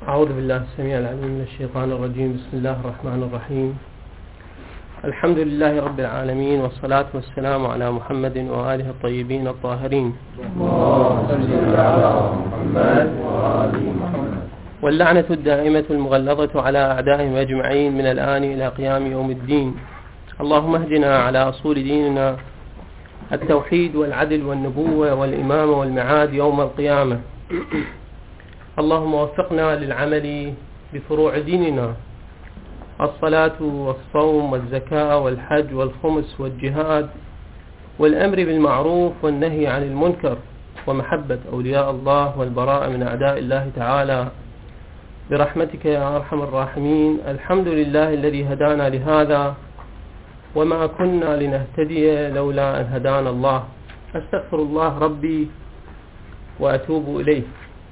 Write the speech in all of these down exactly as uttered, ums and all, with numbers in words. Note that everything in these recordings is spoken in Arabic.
أعوذ بالله السميع العليم من الشيطان الرجيم. بسم الله الرحمن الرحيم. الحمد لله رب العالمين، والصلاة والسلام على محمد وآله الطيبين الطاهرين. اللهم صل على محمد وآل محمد. واللعنة الدائمة المغلظة على أعدائهم أجمعين من الآن إلى قيام يوم الدين. اللهم اهدنا على أصول ديننا التوحيد والعدل والنبوة والإمامة والمعاد يوم القيامة. اللهم وفقنا للعمل بفروع ديننا: الصلاة والصوم والزكاة والحج والخمس والجهاد والأمر بالمعروف والنهي عن المنكر ومحبة أولياء الله والبراءة من أعداء الله تعالى برحمتك يا أرحم الراحمين. الحمد لله الذي هدانا لهذا وما كنا لنهتدي لولا أن هدانا الله. أستغفر الله ربي وأتوب إليه.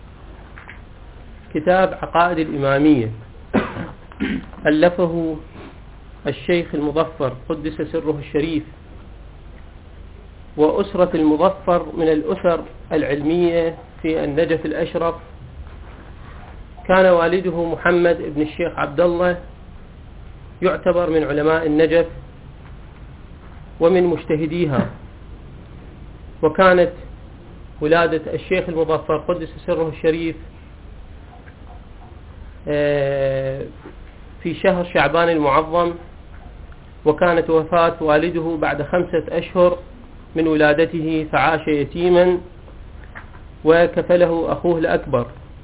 كتاب عقائد الإمامية ألفه الشيخ المظفر قدس سره الشريف، وأسرة المظفر من الأسر العلمية في النجف الأشرف. كان والده محمد بن الشيخ عبد الله يعتبر من علماء النجف ومن مجتهديها، وكانت ولادة الشيخ المظفر قدس سره الشريف في شهر شعبان المعظم، وكانت وفاة والده بعد خمسة أشهر من ولادته، فعاش يتيما وكفله أخوه الأكبر.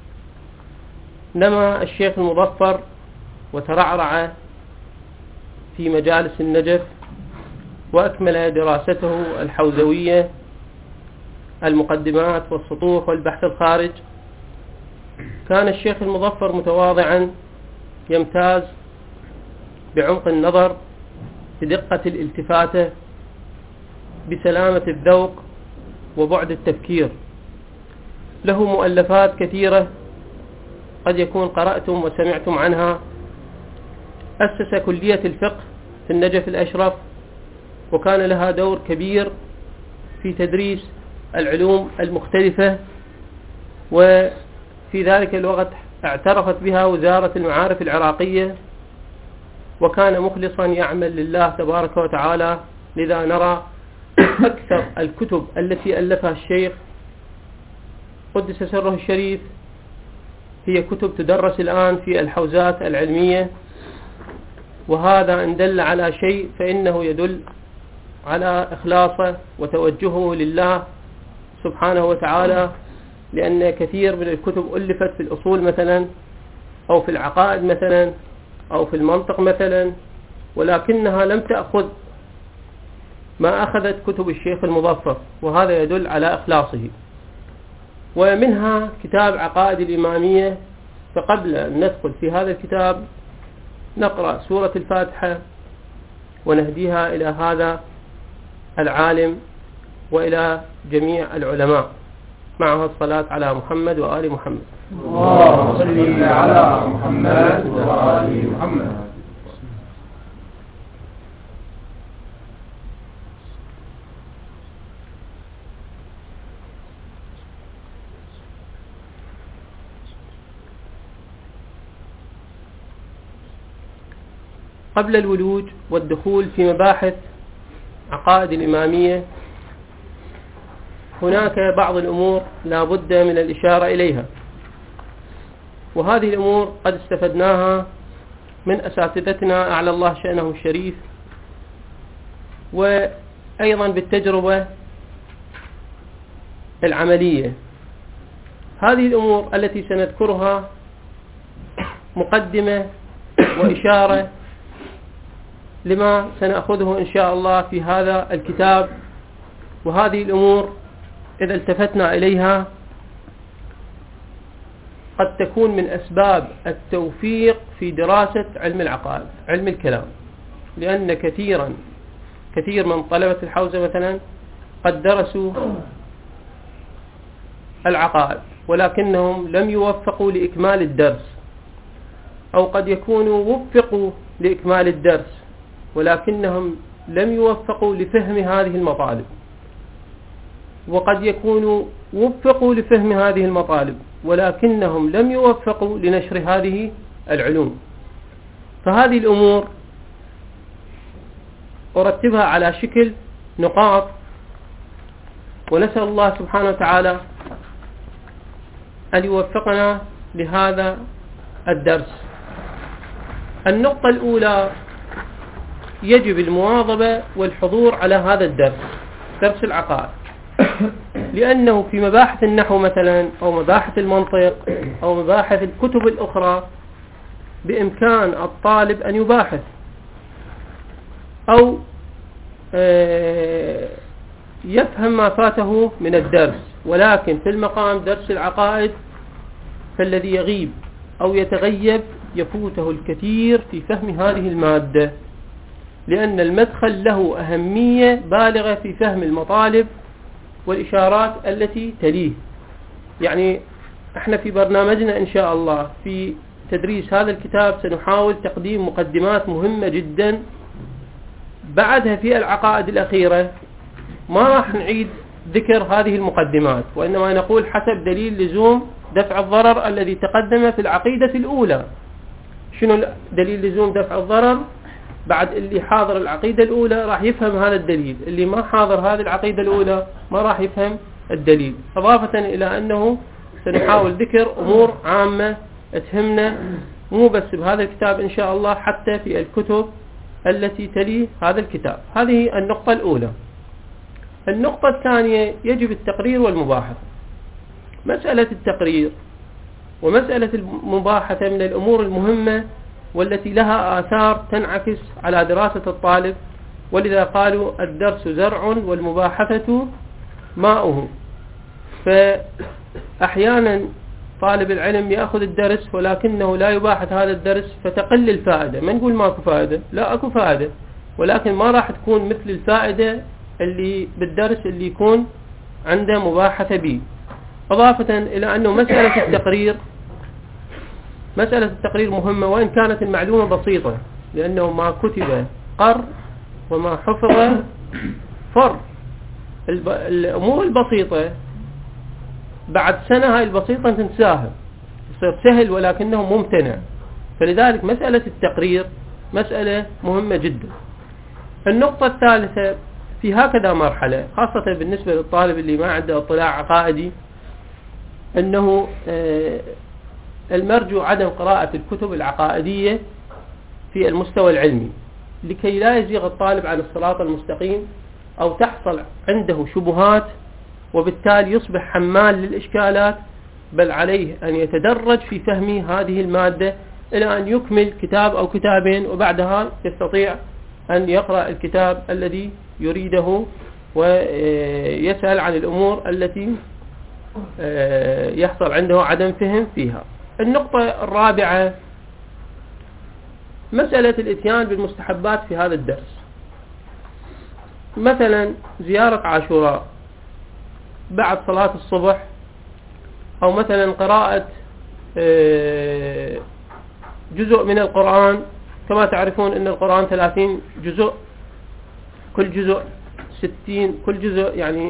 نما الشيخ المظفر وترعرع في مجالس النجف، وأكمل دراسته الحوزوية، المقدمات والسطوح والبحث الخارج. كان الشيخ المظفر متواضعا يمتاز بعمق النظر، بدقة الالتفاتة، بسلامة الذوق وبعد التفكير. له مؤلفات كثيرة قد يكون قرأتم وسمعتم عنها. أسس كلية الفقه في النجف الأشرف، وكان لها دور كبير في تدريس العلوم المختلفة، وفي ذلك الوقت اعترفت بها وزارة المعارف العراقية، وكان مخلصا يعمل لله تبارك وتعالى. لذا نرى أكثر الكتب التي ألفها الشيخ قدس سره الشريف هي كتب تدرس الآن في الحوزات العلمية، وهذا إن دل على شيء فإنه يدل على إخلاصه وتوجهه لله سبحانه وتعالى، لأن كثير من الكتب ألفت في الأصول مثلا، أو في العقائد مثلا، أو في المنطق مثلا، ولكنها لم تأخذ ما أخذت كتب الشيخ المظفر، وهذا يدل على إخلاصه. ومنها كتاب عقائد الإمامية. فقبل أن ندخل في هذا الكتاب نقرأ سورة الفاتحة ونهديها إلى هذا العالم وإلى جميع العلماء، معها الصلاة على محمد وآل محمد. اللهم صل على محمد وآل محمد. قبل الولوج والدخول في مباحث عقائد الإمامية، هناك بعض الأمور لا بد من الإشارة إليها، وهذه الأمور قد استفدناها من أساتذتنا أعلى الله شأنه الشريف، وأيضا بالتجربة العملية. هذه الأمور التي سنذكرها مقدمة وإشارة لما سنأخذه إن شاء الله في هذا الكتاب. وهذه الأمور إذا التفتنا إليها قد تكون من أسباب التوفيق في دراسة علم العقائد، علم الكلام، لأن كثيرا كثير من طلبة الحوزة مثلا قد درسوا العقائد ولكنهم لم يوفقوا لإكمال الدرس، أو قد يكونوا وفقوا لإكمال الدرس ولكنهم لم يوفقوا لفهم هذه المطالب. وقد يكونوا وفقوا لفهم هذه المطالب ولكنهم لم يوفقوا لنشر هذه العلوم. فهذه الأمور أرتبها على شكل نقاط، ونسأل الله سبحانه وتعالى أن يوفقنا لهذا الدرس. النقطة الأولى: يجب المواظبة والحضور على هذا الدرس، درس العقائد، لأنه في مباحث النحو مثلا أو مباحث المنطق أو مباحث الكتب الأخرى بإمكان الطالب أن يباحث أو يفهم ما فاته من الدرس، ولكن في المقام درس العقائد فالذي يغيب أو يتغيب يفوته الكثير في فهم هذه المادة، لأن المدخل له أهمية بالغة في فهم المطالب والإشارات التي تليه. يعني احنا في برنامجنا إن شاء الله في تدريس هذا الكتاب سنحاول تقديم مقدمات مهمة جدا، بعدها في العقائد الأخيرة ما راح نعيد ذكر هذه المقدمات، وإنما نقول حسب دليل لزوم دفع الضرر الذي تقدم في العقيدة الأولى. شنو دليل لزوم دفع الضرر؟ بعد اللي حاضر العقيدة الأولى راح يفهم هذا الدليل، اللي ما حاضر هذه العقيدة الأولى ما راح يفهم الدليل، إضافة إلى أنه سنحاول ذكر أمور عامة تهمنا مو بس بهذا الكتاب إن شاء الله، حتى في الكتب التي تلي هذا الكتاب. هذه النقطة الأولى. النقطة الثانية: يجب التقرير والمباحثة. مسألة التقرير ومسألة المباحثة من الأمور المهمة والتي لها آثار تنعكس على دراسة الطالب، ولذا قالوا الدرس زرع والمباحثة ماؤه. فأحيانا طالب العلم يأخذ الدرس ولكنه لا يباحث هذا الدرس فتقل الفائدة. ما نقول ماكو فائدة، لا أكو فائدة، ولكن ما راح تكون مثل الفائدة اللي بالدرس اللي يكون عنده مباحثة به. إضافة إلى أنه مسألة التقرير مسألة التقرير مهمة، وإن كانت المعلومة بسيطة، لأنه ما كتب قر وما حفظ فر. الأمور البسيطة بعد سنة هاي البسيطة تنساها، يصير سهل ولكنه ممتنع. فلذلك مسألة التقرير مسألة مهمة جدا. النقطة الثالثة: في هكذا مرحلة خاصة بالنسبة للطالب اللي ما عنده اطلاع عقائدي، أنه المرجو عدم قراءة الكتب العقائدية في المستوى العلمي لكي لا يزيغ الطالب عن الصراط المستقيم أو تحصل عنده شبهات وبالتالي يصبح حمال للإشكالات، بل عليه أن يتدرج في فهم هذه المادة إلى أن يكمل كتاب أو كتابين، وبعدها يستطيع أن يقرأ الكتاب الذي يريده ويسأل عن الأمور التي يحصل عنده عدم فهم فيها. النقطة الرابعة: مسألة الإتيان بالمستحبات في هذا الدرس، مثلا زيارة عاشوراء بعد صلاة الصبح، أو مثلا قراءة جزء من القرآن. كما تعرفون أن القرآن ثلاثين جزء، كل جزء ستين، كل جزء يعني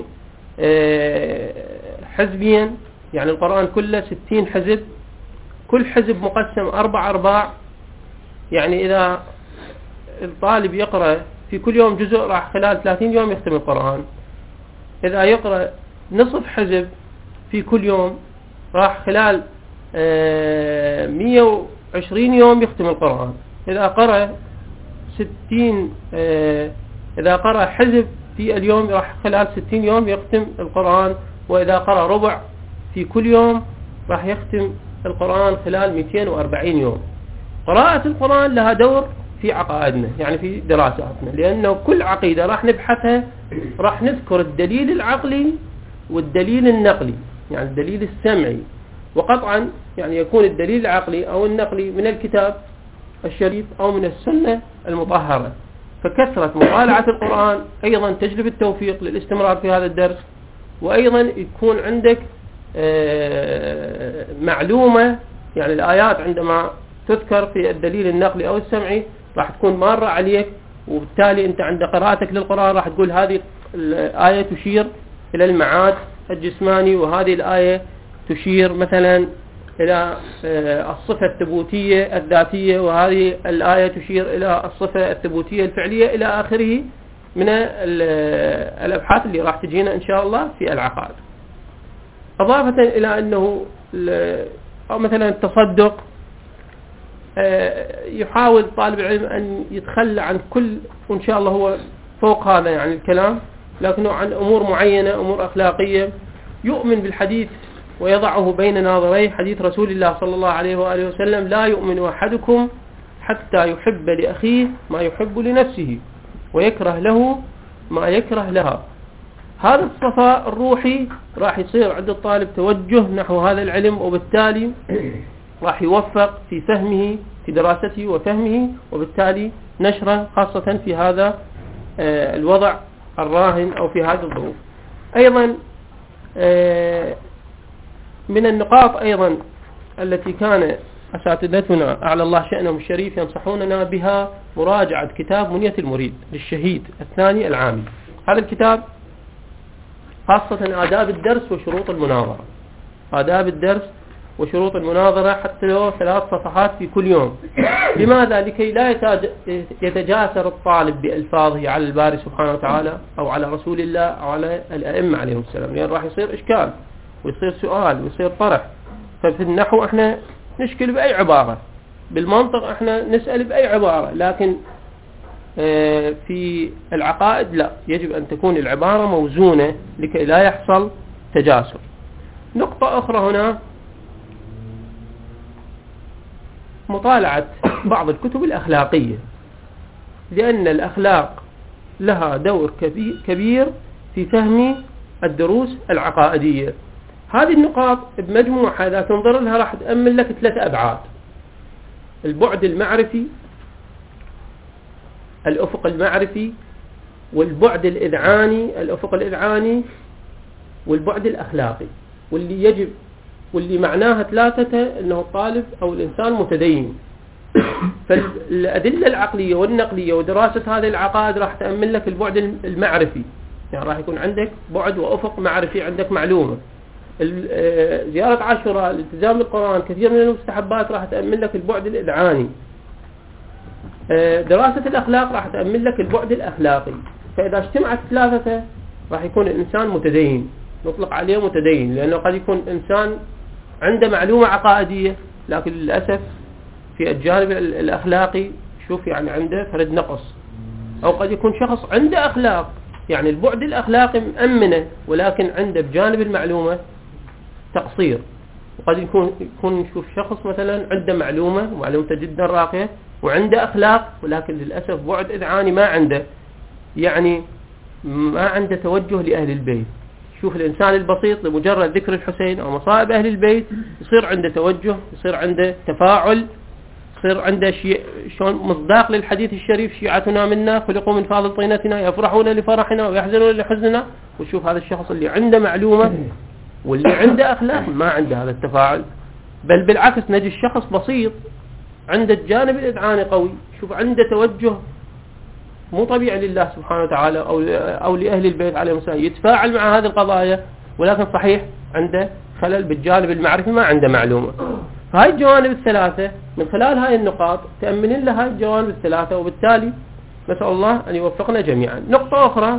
حزبيا، يعني القرآن كله ستين حزب، كل حزب مقسم أربع أرباع. يعني إذا الطالب يقرأ في كل يوم جزء راح خلال ثلاثين يوم يختم القرآن. إذا يقرأ نصف حزب في كل يوم راح خلال مئة وعشرين يوم يختم القرآن. إذا قرأ ستين إذا قرأ حزب في اليوم راح خلال ستين يوم يختم القرآن. وإذا قرأ ربع في كل يوم راح يختم القرآن خلال مئتين وأربعين يوم. قراءة القرآن لها دور في عقائدنا، يعني في دراساتنا، لأنه كل عقيدة راح نبحثها راح نذكر الدليل العقلي والدليل النقلي، يعني الدليل السمعي، وقطعا يعني يكون الدليل العقلي أو النقلي من الكتاب الشريف أو من السنة المطهرة. فكثرة مطالعة القرآن أيضا تجلب التوفيق للاستمرار في هذا الدرس، وأيضا يكون عندك معلومة، يعني الآيات عندما تذكر في الدليل النقلي أو السمعي راح تكون مارة عليك، وبالتالي أنت عند قراءتك للقرآن راح تقول هذه الآية تشير إلى المعاد الجسماني، وهذه الآية تشير مثلا إلى الصفة الثبوتية الذاتية، وهذه الآية تشير إلى الصفة الثبوتية الفعلية إلى آخره من الأبحاث اللي راح تجينا إن شاء الله في العقائد. إضافة إلى أنه أو مثلا التصدق، يحاول طالب العلم أن يتخلى عن كل، وإن شاء الله هو فوق هذا يعني الكلام، لكنه عن أمور معينة، أمور أخلاقية، يؤمن بالحديث ويضعه بين ناظريه حديث رسول الله صلى الله عليه وآله وسلم: لا يؤمن أحدكم حتى يحب لأخيه ما يحب لنفسه ويكره له ما يكره لها. هذا الصفاء الروحي راح يصير عند الطالب توجه نحو هذا العلم، وبالتالي راح يوفق في فهمه، في دراسته وفهمه، وبالتالي نشره خاصة في هذا الوضع الراهن أو في هذه الظروف. أيضا من النقاط أيضا التي كان أساتذتنا أعلى الله شأنهم الشريف ينصحوننا بها مراجعة كتاب منية المريد للشهيد الثاني العامي. هذا الكتاب خاصة آداب الدرس وشروط المناظرة، آداب الدرس وشروط المناظرة، حتى لو ثلاث صفحات في كل يوم. لماذا؟ لكي لا يتجاسر الطالب بألفاظه على الباري سبحانه وتعالى أو على رسول الله أو على الأئمة عليهم السلام، لأن يعني راح يصير إشكال ويصير سؤال ويصير طرح. ففي النحو احنا نشكل بأي عبارة، بالمنطق احنا نسأل بأي عبارة، لكن في العقائد لا، يجب أن تكون العبارة موزونة لكي لا يحصل تجاسر. نقطة أخرى هنا، مطالعة بعض الكتب الأخلاقية، لأن الأخلاق لها دور كبير في فهم الدروس العقائدية. هذه النقاط بمجموعة إذا تنظر لها راح تأمل لك ثلاثة أبعاد: البعد المعرفي، الأفق المعرفي، والبعد الإذعاني، الأفق الإذعاني، والبعد الأخلاقي. واللي يجب واللي معناها ثلاثة أنه الطالب أو الإنسان متدين. فالأدلة العقلية والنقلية ودراسة هذه العقائد راح تأمل لك البعد المعرفي، يعني راح يكون عندك بعد وأفق معرفي، عندك معلومة. زيارة عاشوراء، الالتزام بالقرآن، كثير من المستحبات راح تأمل لك البعد الإذعاني. دراسة الأخلاق راح تأمل لك البعد الأخلاقي. فإذا اجتمعت ثلاثة راح يكون الإنسان متدين، نطلق عليه متدين، لأنه قد يكون إنسان عنده معلومة عقائدية لكن للأسف في الجانب الأخلاقي شوف يعني عنده فرد نقص، أو قد يكون شخص عنده أخلاق، يعني البعد الأخلاقي مأمنة، ولكن عنده بجانب المعلومة تقصير. وقد يكون يكون نشوف شخص مثلا عنده معلومة ومعلومته جدا راقية وعنده أخلاق، ولكن للأسف بعد إذعاني ما عنده، يعني ما عنده توجه لأهل البيت. شوف الإنسان البسيط لمجرد ذكر الحسين أو مصائب أهل البيت يصير عنده توجه، يصير عنده تفاعل، يصير عنده شيء شلون مصداق للحديث الشريف: شيعتنا منا خلقوا من فاضل طينتنا يفرحون لفرحنا ويحزنون لحزننا. وشوف هذا الشخص اللي عنده معلومة واللي عنده أخلاق ما عنده هذا التفاعل، بل بالعكس نجي الشخص بسيط عنده الجانب الإذعاني قوي، شوف عنده توجه مو طبيعي لله سبحانه وتعالى أو أو لأهل البيت عليهم السلام، يتفاعل مع هذه القضايا، ولكن صحيح عنده خلل بالجانب المعرفي، ما عنده معلومة. فهاي الجوانب الثلاثة من خلال هاي النقاط تأمنين لها الجوانب الثلاثة، وبالتالي نسأل الله أن يوفقنا جميعا. نقطة أخرى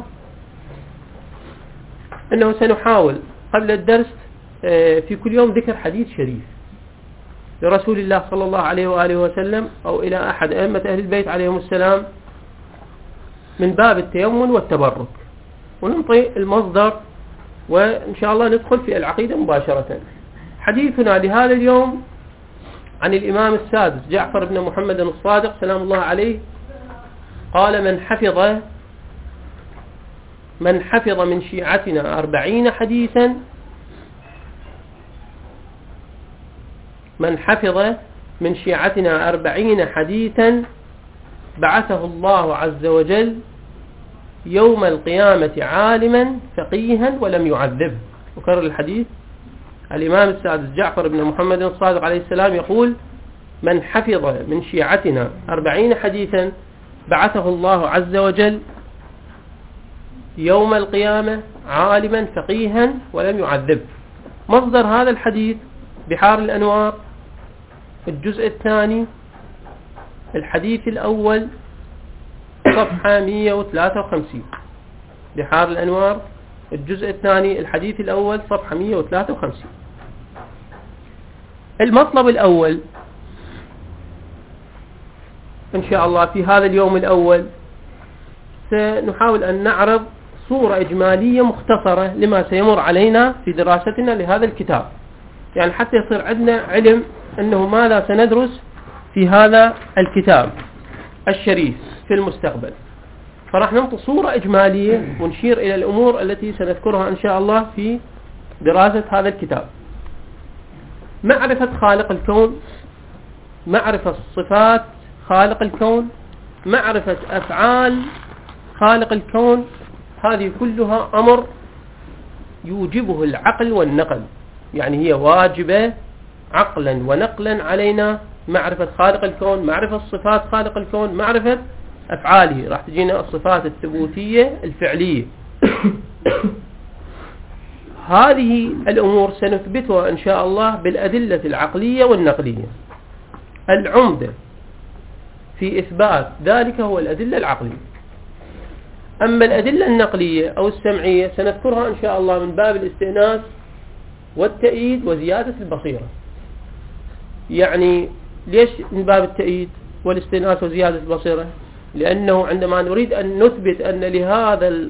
أنه سنحاول قبل الدرس في كل يوم ذكر حديث شريف لرسول الله صلى الله عليه وآله وسلم أو إلى أحد أئمة أهل البيت عليهم السلام من باب التيمن والتبرك، وننطي المصدر وإن شاء الله ندخل في العقيدة مباشرة. حديثنا لهذا اليوم عن الإمام السادس جعفر بن محمد الصادق سلام الله عليه قال: من حفظ من حفظ من شيعتنا أربعين حديثا من حفظ من شيعتنا أربعين حديثا بعثه الله عز وجل يوم القيامة عالما فقيها ولم يعذبه. وكرر الحديث. الإمام السادس جعفر بن محمد الصادق عليه السلام يقول: من حفظ من شيعتنا أربعين حديثا بعثه الله عز وجل يوم القيامة عالما فقيها ولم يعذب. مصدر هذا الحديث بحار الأنوار الجزء الثاني الحديث الأول صفحة مئة وثلاثة وخمسين. بحار الأنوار الجزء الثاني الحديث الأول صفحة مئة وثلاثة وخمسين. المطلب الأول إن شاء الله في هذا اليوم الأول سنحاول أن نعرض صورة إجمالية مختصرة لما سيمر علينا في دراستنا لهذا الكتاب، يعني حتى يصير عندنا علم أنه ماذا سندرس في هذا الكتاب الشريف في المستقبل. فراح ننطي صورة إجمالية ونشير إلى الأمور التي سنذكرها إن شاء الله في دراسة هذا الكتاب. معرفة خالق الكون، معرفة صفات خالق الكون، معرفة أفعال خالق الكون، هذه كلها أمر يوجبه العقل والنقل، يعني هي واجبة عقلا ونقلا علينا معرفة خالق الكون، معرفة صفات خالق الكون، معرفة أفعاله. راح تجينا الصفات الثبوتية الفعلية. هذه الأمور سنثبتها إن شاء الله بالأدلة العقلية والنقلية. العمدة في إثبات ذلك هو الأدلة العقلية. أما الأدلة النقلية أو السمعية سنذكرها إن شاء الله من باب الاستئناس والتأييد وزيادة البصيرة. يعني ليش من باب التأييد والاستئناس وزيادة البصيرة؟ لأنه عندما نريد أن نثبت أن لهذا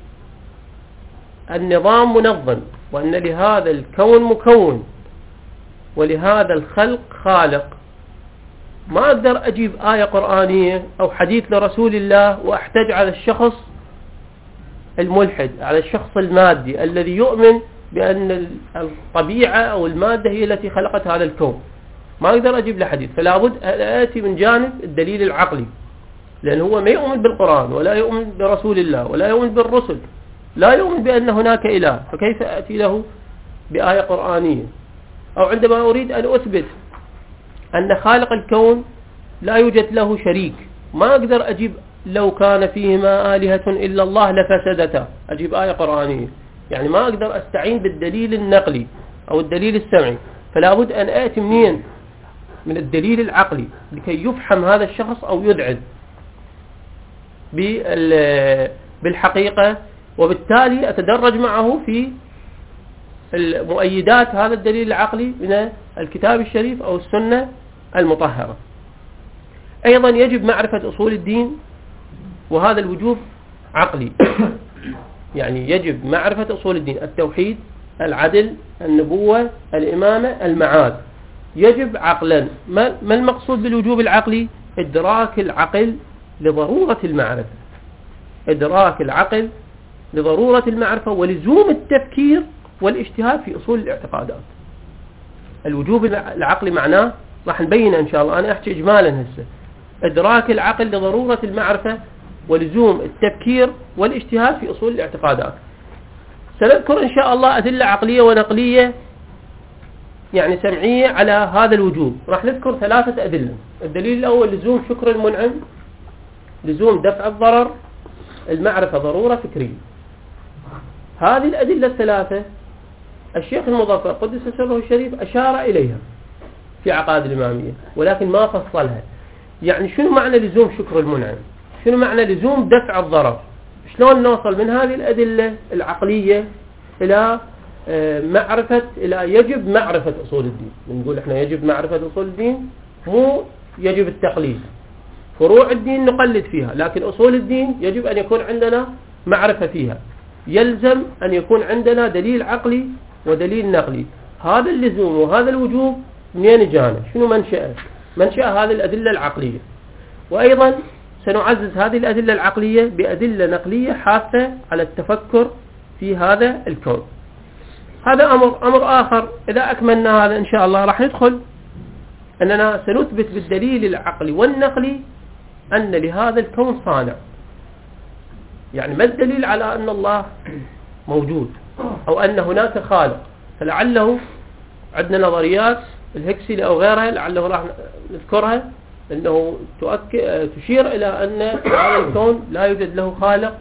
النظام منظم، وأن لهذا الكون مكون، ولهذا الخلق خالق، ما أقدر أجيب آية قرآنية أو حديث لرسول الله وأحتج على الشخص الملحد، على الشخص المادي الذي يؤمن بأن الطبيعة أو المادة هي التي خلقت هذا الكون. ما أقدر أجيب له حديث، فلا بد أن آتي من جانب الدليل العقلي، لأنه هو ما يؤمن بالقرآن ولا يؤمن برسول الله ولا يؤمن بالرسل، لا يؤمن بأن هناك إله، فكيف أتي له بآية قرآنية؟ أو عندما أريد أن أثبت أن خالق الكون لا يوجد له شريك، ما أقدر أجيب لو كان فيهما آلهة إلا الله لفسدتا، أجيب آية قرآنية. يعني ما أقدر أستعين بالدليل النقلي أو الدليل السمعي، فلا بد أن آتي منين؟ من الدليل العقلي لكي يفهم هذا الشخص أو يدعي بالحقيقة، وبالتالي أتدرج معه في المؤيدات هذا الدليل العقلي من الكتاب الشريف أو السنة المطهرة. أيضا يجب معرفة أصول الدين، وهذا الوجوب عقلي. يعني يجب معرفة أصول الدين: التوحيد، العدل، النبوة، الإمامة، المعاد. يجب عقلا. ما المقصود بالوجوب العقلي؟ إدراك العقل لضرورة المعرفة، إدراك العقل لضرورة المعرفة ولزوم التفكير والاجتهاد في أصول الاعتقادات. الوجوب العقلي معناه راح نبينه إن شاء الله، أنا أحكي إجمالا هسه. إدراك العقل لضرورة المعرفة ولزوم التفكير والاجتهاد في أصول الاعتقادات. سنذكر إن شاء الله أدلة عقلية ونقلية يعني سمعية على هذا الوجوب. راح نذكر ثلاثة أدلة. الدليل الأول لزوم شكر المنعم، لزوم دفع الضرر، المعرفة ضرورة فكرية. هذه الأدلة الثلاثة الشيخ المظفر قدس سره الشريف أشار إليها في عقائد الإمامية، ولكن ما فصلها. يعني شنو معنى لزوم شكر المنعم؟ شنو معنى لزوم دفع الضرر؟ شلون نوصل من هذه الأدلة العقلية إلى معرفة إلى يجب معرفة أصول الدين؟ نقول إحنا يجب معرفة أصول الدين، مو يجب التقليد. فروع الدين نقلد فيها، لكن أصول الدين يجب أن يكون عندنا معرفة فيها. يلزم أن يكون عندنا دليل عقلي ودليل نقلي. هذا اللزوم وهذا الوجوب منين جانا؟ شنو منشأه؟ منشأ هذه الأدلة العقلية. وأيضا سنعزز هذه الأدلة العقلية بأدلة نقلية حاثة على التفكر في هذا الكون. هذا أمر أمر آخر. إذا أكملنا هذا إن شاء الله راح ندخل أننا سنثبت بالدليل العقلي والنقلي أن لهذا الكون صانع. يعني ما الدليل على أن الله موجود أو أن هناك خالق؟ فلعله عندنا نظريات الهكسلي أو غيرها لعله راح نذكرها أنه تؤكد تشير إلى أن هذا الكون لا يوجد له خالق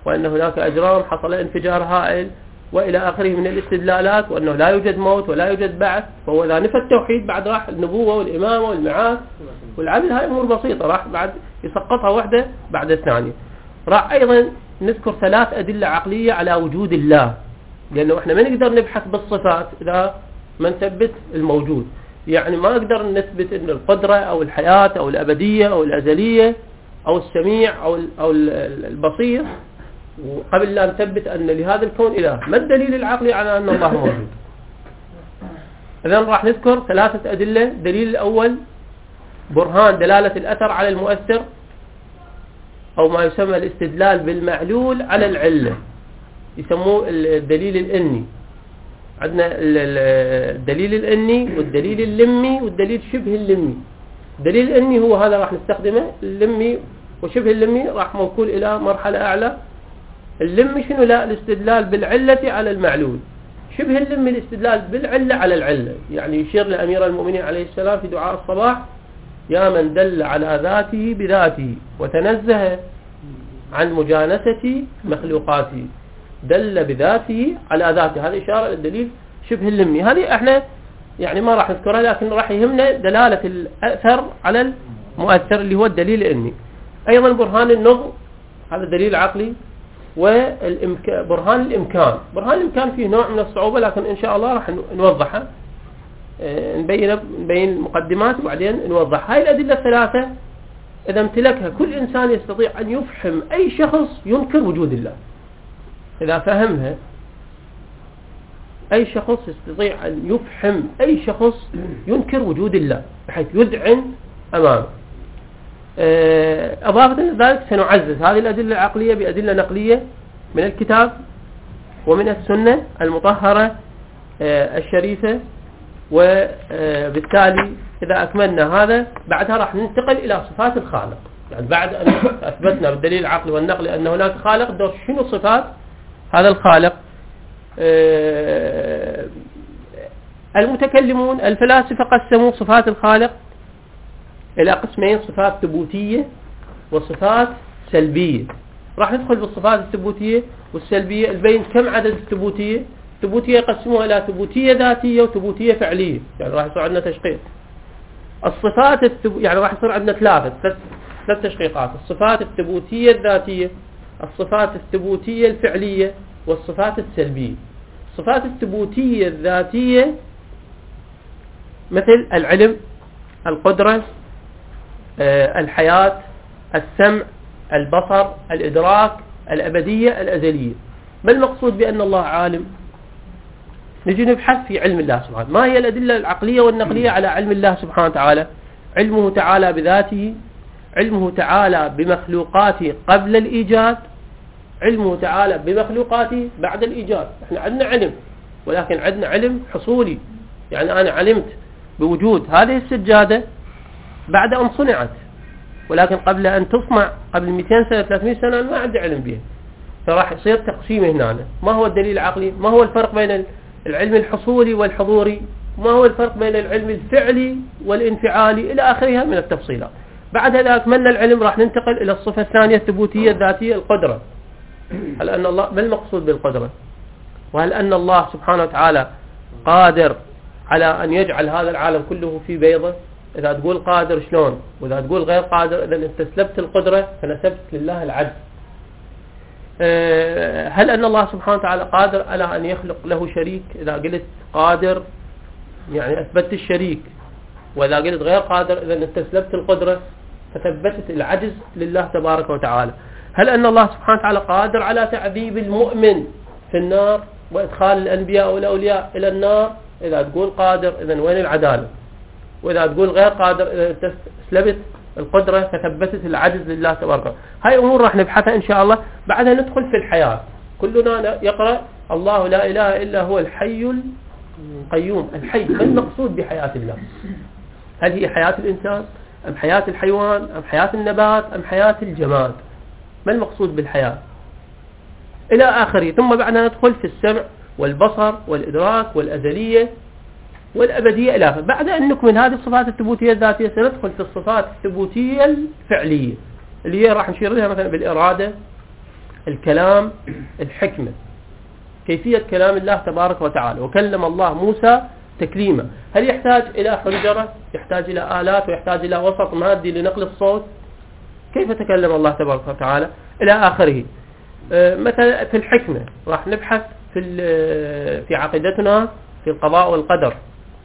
وأن هناك أجرام حصل انفجار هائل وإلى آخره من الاستدلالات، وأنه لا يوجد موت ولا يوجد بعث. فهو إذا نفى التوحيد بعد راح النبوة والإمامة والمعاد والعدل، هاي أمور بسيطة راح بعد يسقطها واحدة بعد الثانية. راح أيضا نذكر ثلاث أدلة عقلية على وجود الله، لأنه إحنا ما نقدر نبحث بالصفات إذا ما نثبت الموجود. يعني ما نقدر نثبت أن القدرة أو الحياة أو الأبدية أو الأزلية أو السميع أو أو البصير وقبل لا نثبت أن لهذا الكون إله. ما الدليل العقلي على أن الله موجود؟ إذن راح نذكر ثلاثة أدلة. الدليل الأول برهان دلالة الأثر على المؤثر، أو ما يسمى الاستدلال بالمعلول على العلة، يسموه الدليل الإني. عندنا الدليل الإني والدليل اللمي والدليل شبه اللمي. الدليل الإني هو هذا راح نستخدمه، اللمي وشبه اللمي راح موكول إلى مرحلة أعلى. اللمي شنو؟ لا الاستدلال بالعلة على المعلول. شبه اللمي الاستدلال بالعلة على العلة. يعني يشير لأمير المؤمنين عليه السلام في دعاء الصباح: يا من دل على ذاته بذاته وتنزه عن مجانسة مخلوقاته، دل بذاته على ذاته. هذه إشارة للدليل شبه اللمي. هذه احنا يعني ما راح نذكرها، لكن راح يهمنا دلالة الأثر على المؤثر اللي هو الدليل الإني. أيضا برهان النظر، هذا دليل عقلي. وبرهان الإمكان، برهان الإمكان فيه نوع من الصعوبة، لكن إن شاء الله راح نوضحها، نبين نبين المقدمات وبعدين نوضح. هاي الأدلة الثلاثة إذا امتلكها كل إنسان يستطيع أن يفهم أي شخص ينكر وجود الله. إذا فهمها أي شخص يستطيع أن يفهم أي شخص ينكر وجود الله بحيث يذعن أمامه. أضافة إلى ذلك سنعزز هذه الأدلة العقلية بأدلة نقلية من الكتاب ومن السنة المطهرة الشريفة. وبالتالي إذا أكملنا هذا بعدها راح ننتقل إلى صفات الخالق. يعني بعد أن أثبتنا بالدليل العقلي والنقلي أن هناك خالق، دور شنو صفات هذا الخالق. المتكلمون الفلاسفة قسموا صفات الخالق إلى قسمين: صفات ثبوتية وصفات سلبية. راح ندخل بالصفات الثبوتية والسلبية، البين كم عدد الثبوتية. الثبوتية يقسموها إلى ثبوتية ذاتية وثبوتية فعلية، يعني راح يصير عندنا تشقيق. الصفات الثب... يعني راح يصير عندنا ثلاثة ثلاث تشقيقات: الصفات الثبوتية الذاتية، الصفات الثبوتية الفعلية، والصفات السلبية. الصفات الثبوتية الذاتية مثل العلم، القدرة، آه، الحياة، السمع، البصر، الإدراك، الأبدية، الأزلية. ما المقصود بأن الله عالم؟ نجي نبحث في علم الله سبحانه. ما هي الأدلة العقلية والنقلية على علم الله سبحانه وتعالى؟ علمه تعالى بذاته، علمه تعالى بمخلوقاته قبل الإيجاد، علمه تعالى بمخلوقاته بعد الإيجاد. احنا عندنا علم، ولكن عندنا علم حصولي. يعني أنا علمت بوجود هذه السجادة بعد أن صنعت، ولكن قبل أن تصنع قبل مئتين سنة ثلاثمئة سنة ما عندي علم بها. فراح يصير تقسيم هنا. ما هو الدليل العقلي؟ ما هو الفرق بين العلم الحصولي والحضوري؟ ما هو الفرق بين العلم الفعلي والانفعالي إلى آخرها من التفصيلات. بعد هذا أكملنا العلم راح ننتقل إلى الصفة الثانية الثبوتية الذاتية، القدرة. هل أن الله، ما المقصود بالقدرة؟ وهل أن الله سبحانه وتعالى قادر على أن يجعل هذا العالم كله في بيضة؟ إذا تقول قادر شلون؟ وإذا تقول غير قادر إذا أنت سلبت القدرة فنسبت لله العجز. هل أن الله سبحانه وتعالى قادر على أن يخلق له شريك؟ إذا قلت قادر يعني أثبتت الشريك، وإذا قلت غير قادر إذا أنت سلبت القدرة فثبتت العجز لله تبارك وتعالى. هل أن الله سبحانه وتعالى قادر على تعذيب المؤمن في النار وإدخال الأنبياء والأولياء إلى النار؟ إذا تقول قادر إذن وين العدالة؟ وإذا تقول غير قادر إذا سلبت القدرة فثبتت العجز لله تبارك وتعالى. هاي أمور راح نبحثها إن شاء الله. بعدها ندخل في الحياة. كلنا يقرأ الله لا إله إلا هو الحي القيوم. الحي، ما المقصود بحياة الله؟ هل هي حياة الإنسان أم حياة الحيوان أم حياة النبات أم حياة الجماد؟ ما المقصود بالحياة إلى آخره. ثم بعدها ندخل في السمع والبصر والإدراك والأزلية والأبدية إلى آخره. بعد أن نكمل هذه الصفات الثبوتية الذاتية سندخل في الصفات الثبوتية الفعلية اللي هي راح نشير لها مثلا بالإرادة، الكلام الحكمة، كيفية كلام الله تبارك وتعالى. وكلم الله موسى تكليما. هل يحتاج إلى حنجرة؟ يحتاج إلى آلات ويحتاج إلى وسط مادي لنقل الصوت؟ كيف تكلم الله تبارك وتعالى؟ إلى آخره. مثلا في الحكمة راح نبحث في في عقيدتنا في القضاء والقدر.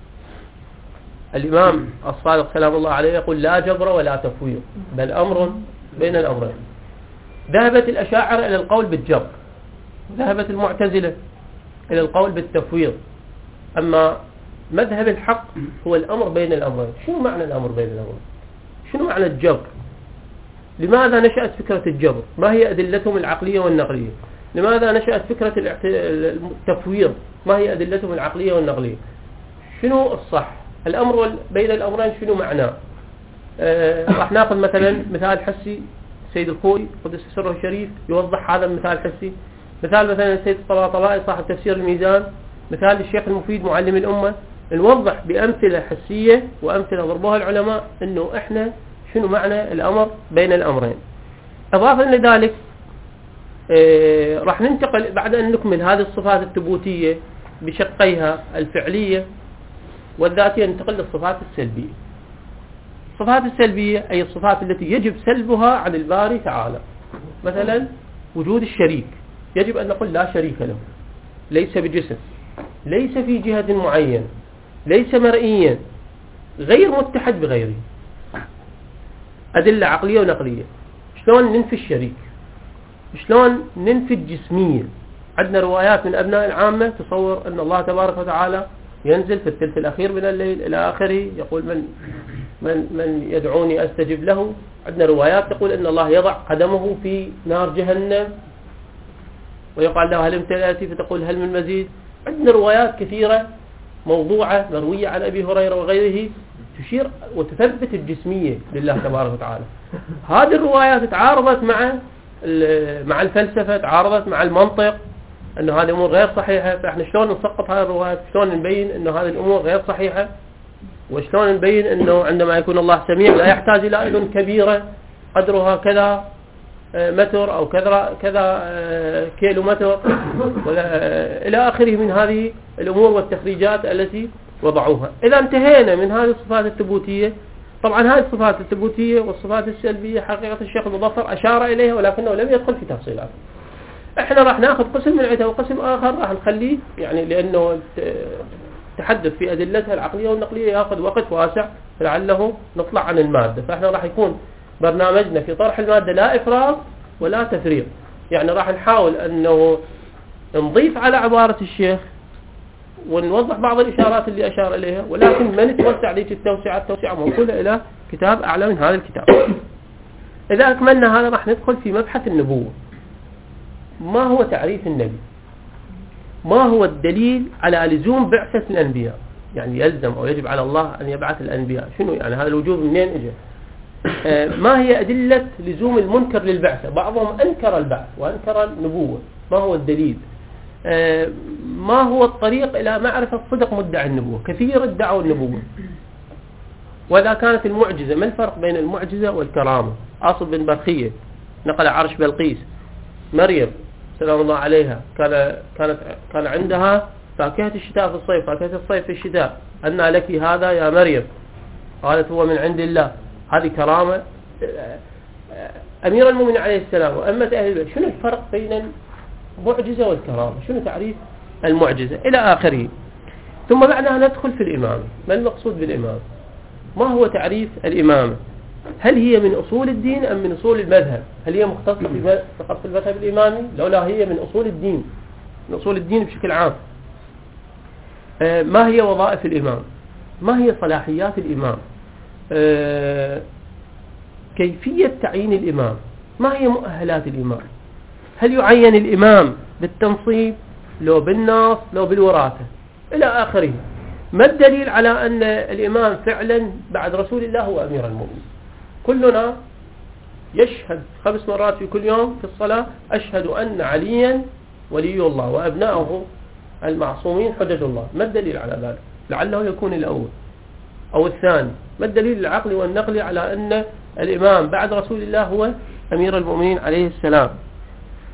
الإمام الصادق سلام الله عليه يقول لا جبر ولا تفويض بل أمر بين الأمرين. ذهبت الأشاعرة إلى القول بالجبر، ذهبت المعتزلة إلى القول بالتفويض. أما مذهب الحق هو الأمر بين الأمرين. شنو معنى الأمر بين الأمرين؟ شنو معنى الجبر؟ لماذا نشأت فكرة الجبر؟ ما هي أدلتهم العقلية والنقلية؟ لماذا نشأت فكرة التفويض؟ ما هي أدلتهم العقلية والنقلية؟ شنو الصح؟ الأمر بين الأمرين شنو معناه؟ آه راح ناخذ مثلا مثال حسي. سيد الخوي قدس سره الشريف يوضح هذا المثال الحسي. مثال مثلا السيد الطباطبائي صاحب تفسير الميزان. مثال الشيخ المفيد معلم الأمة. نوضح بأمثلة حسية وأمثلة ضربوها العلماء إنه إحنا شنو معنى الأمر بين الأمرين. إضافة لذلك آه راح ننتقل بعد أن نكمل هذه الصفات الثبوتية بشقيها الفعلية والذاتية، ننتقل للصفات السلبية. الصفات السلبية أي الصفات التي يجب سلبها عن الباري تعالى. مثلا وجود الشريك، يجب أن نقول لا شريك له، ليس بجسم، ليس في جهة معينة، ليس مرئيا، غير متحد بغيره. أدلة عقلية ونقلية. شلون ننفي الشريك؟ شلون ننفي الجسمية؟ عندنا روايات من أبناء العامة تصور أن الله تبارك وتعالى ينزل في الثلث الأخير من الليل إلى آخره، يقول من من من يدعوني أستجب له. عندنا روايات تقول أن الله يضع قدمه في نار جهنم ويقال له هل امتلأتي فتقول هل من مزيد. عندنا روايات كثيرة موضوعة مروية عن أبي هريرة وغيره تشير وتثبت الجسمية لله تبارك وتعالى. هذه الروايات تعارضت مع مع الفلسفة، تعارضت مع المنطق، أنه هذه الأمور غير صحيحة. فإحنا شلون نسقط هذه الروايات؟ شلون نبين أنه هذه الأمور غير صحيحة؟ وشلون نبين أنه عندما يكون الله سميع لا يحتاج إلى أذن كبيرة قدرها كذا متر أو كذا كذا كيلو متر إلى آخره من هذه الأمور والتخريجات التي وضعوها. إذا انتهينا من هذه الصفات الثبوتية. طبعا هذه الصفات الثبوتية والصفات السلبية حقيقة الشيخ المظفر أشار إليها ولكنه لم يدخل في تفصيلات. احنا راح ناخذ قسم من عدة وقسم آخر راح نخليه يعني لأنه تحدث في أدلتها العقلية والنقلية يأخذ وقت واسع لعله نطلع عن المادة. فاحنا راح يكون برنامجنا في طرح المادة لا إفراط ولا تفريط. يعني راح نحاول أنه نضيف على عبارة الشيخ ونوضح بعض الإشارات اللي أشار إليها، ولكن ما نتوسع ليش التوسعة التوسعة موصولة إلى كتاب أعلى من هذا الكتاب. إذا أكملنا هذا راح ندخل في مبحث النبوة. ما هو تعريف النبي؟ ما هو الدليل على لزوم بعثة الأنبياء؟ يعني يلزم أو يجب على الله أن يبعث الأنبياء. شنو يعني هذا الوجوب منين إجا؟ آه ما هي أدلة لزوم المنكر للبعثة؟ بعضهم أنكر البعث وأنكر النبوة. ما هو الدليل؟ آه ما هو الطريق إلى معرفة صدق مدعي النبوة؟ كثير ادعوا النبوة. وإذا كانت المعجزة، ما الفرق بين المعجزة والكرامة؟ عاصم بن برخية نقل عرش بلقيس. مريم سلام الله عليها كان كانت كان عندها فاكهة الشتاء في الصيف، فاكهة الصيف في الشتاء. أن لك هذا يا مريم؟ قالت هو من عند الله. هذه كرامة. أمير المؤمنين عليه السلام وأمة أهل البيت. شنو الفرق بين المعجزة والكرامة؟ شنو تعريف المعجزة إلى آخره. ثم بعدها ندخل في الإمامة. ما المقصود بالإمامة؟ ما هو تعريف الإمامة؟ هل هي من أصول الدين أم من أصول المذهب؟ هل هي مختصة فقط في المذهب الإمامي؟ لو لا هي من أصول الدين، من أصول الدين بشكل عام. آه ما هي وظائف الإمام؟ ما هي صلاحيات الإمام؟ آه كيفية تعيين الإمام؟ ما هي مؤهلات الإمام؟ هل يعين الإمام بالتنصيب لو بالنص لو بالوراثة إلى آخره؟ ما الدليل على أن الإمام فعلا بعد رسول الله هو أمير المؤمنين؟ كلنا يشهد خمس مرات في كل يوم في الصلاة أشهد أن عليا ولي الله وأبناؤه المعصومين حجج الله. ما الدليل على ذلك؟ لعله يكون الأول أو الثاني. ما الدليل العقلي والنقلي على أن الإمام بعد رسول الله هو أمير المؤمنين عليه السلام؟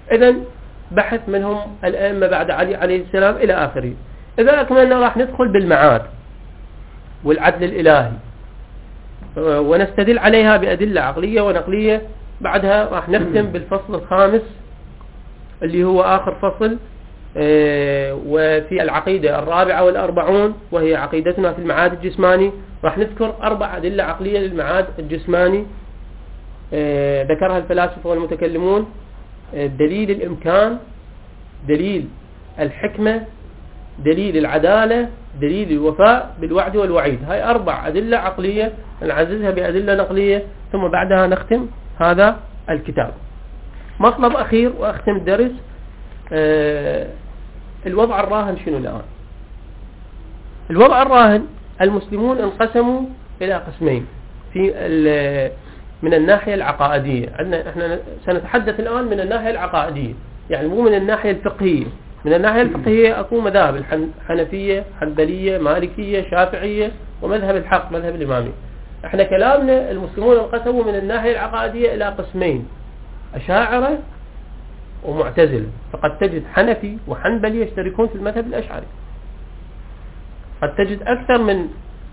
إذن بحث منهم الأئمة بعد علي عليه السلام إلى آخره. إذا أكملنا راح ندخل بالمعاد والعدل الإلهي ونستدل عليها بأدلة عقلية ونقلية. بعدها راح نختم بالفصل الخامس اللي هو آخر فصل وفي العقيدة الرابعة والأربعون، وهي عقيدتنا في المعاد الجسماني. راح نذكر أربع أدلة عقلية للمعاد الجسماني ذكرها الفلاسفة والمتكلمون: دليل الإمكان، دليل الحكمة، دليل العدالة، دليل الوفاء بالوعد والوعيد. هاي أربع أدلة عقلية نعززها بأدلة نقلية، ثم بعدها نختم هذا الكتاب. مطلب أخير وأختم الدرس: آه الوضع الراهن شنو الآن؟ الوضع الراهن المسلمون انقسموا إلى قسمين في من الناحية العقائدية. عندنا احنا سنتحدث الآن من الناحية العقائدية، يعني مو من الناحية الفقهية. من الناحية الفقهية أكو مذاهب: الحنفية، حنبلية، مالكية، شافعية، ومذهب الحق مذهب الإمامي. احنا كلامنا المسلمون انقسموا من الناحية العقائدية إلى قسمين: أشاعرة ومعتزلة. فقد تجد حنفي وحنبلي يشتركون في المذهب الأشعري، قد تجد أكثر من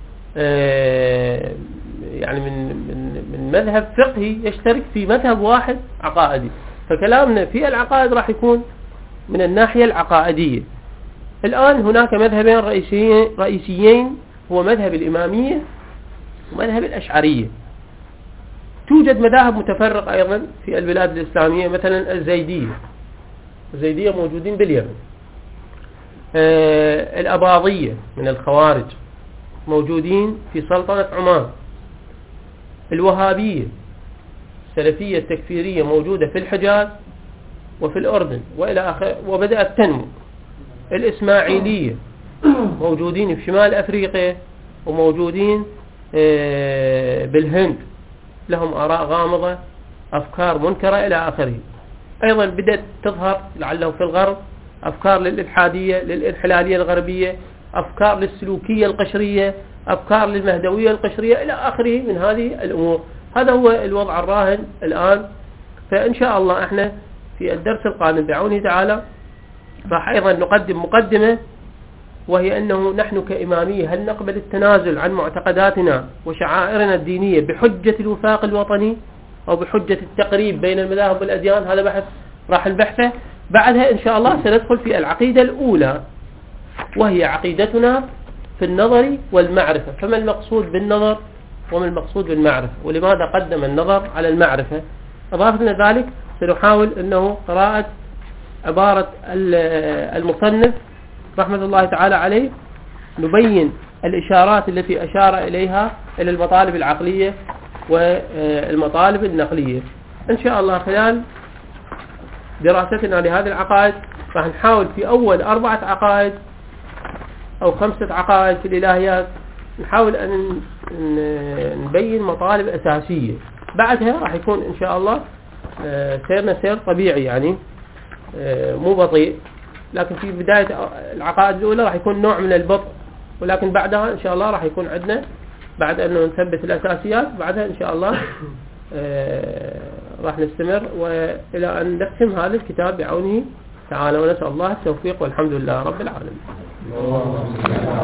آه يعني من من من مذهب فقهي يشترك في مذهب واحد عقائدي. فكلامنا في العقائد راح يكون من الناحية العقائدية. الآن هناك مذهبين رئيسيين رئيسيين هو مذهب الإمامية ومذهب الأشعرية. توجد مذاهب متفرقة أيضا في البلاد الإسلامية، مثلا الزيدية. الزيدية موجودين باليمن. آه الأباضية من الخوارج موجودين في سلطنة عمان. الوهابية السلفية التكفيرية موجودة في الحجاز وفي الأردن وإلى آخره، وبدأت تنمو. الإسماعيلية موجودين في شمال أفريقيا وموجودين بالهند، لهم آراء غامضة، أفكار منكرة إلى آخره. أيضا بدأت تظهر لعله في الغرب أفكار للإلحادية، للإنحلالية الغربية، أفكار للسلوكية القشرية، أفكار للمهدوية القشرية إلى آخره من هذه الأمور. هذا هو الوضع الراهن الآن. فإن شاء الله احنا في الدرس القادم بعونه تعالى راح أيضا نقدم مقدمة، وهي أنه نحن كإمامية هل نقبل التنازل عن معتقداتنا وشعائرنا الدينية بحجة الوفاق الوطني أو بحجة التقريب بين المذاهب والأديان. هذا بحث راح البحثه. بعدها إن شاء الله سندخل في العقيدة الأولى، وهي عقيدتنا في النظر والمعرفة. فما المقصود بالنظر وما المقصود بالمعرفة، ولماذا قدم النظر على المعرفة؟ أضافة إلى ذلك سنحاول أنه قراءة عبارة المصنف رحمة الله تعالى عليه، نبين الإشارات التي أشار إليها إلى المطالب العقلية والمطالب النقلية. إن شاء الله خلال دراستنا لهذه العقائد راح نحاول في أول أربعة عقائد أو خمسة عقائد في الإلهيات نحاول أن نبين مطالب أساسية. بعدها راح يكون إن شاء الله سيرنا سير طبيعي، يعني مو بطيء، لكن في بداية العقائد الأولى راح يكون نوع من البطء، ولكن بعدها إن شاء الله راح يكون عندنا بعد أنه نثبت الأساسيات، بعدها إن شاء الله راح نستمر وإلى أن نختم هذا الكتاب بعونه تعالى. ونسأل الله التوفيق والحمد لله رب العالمين.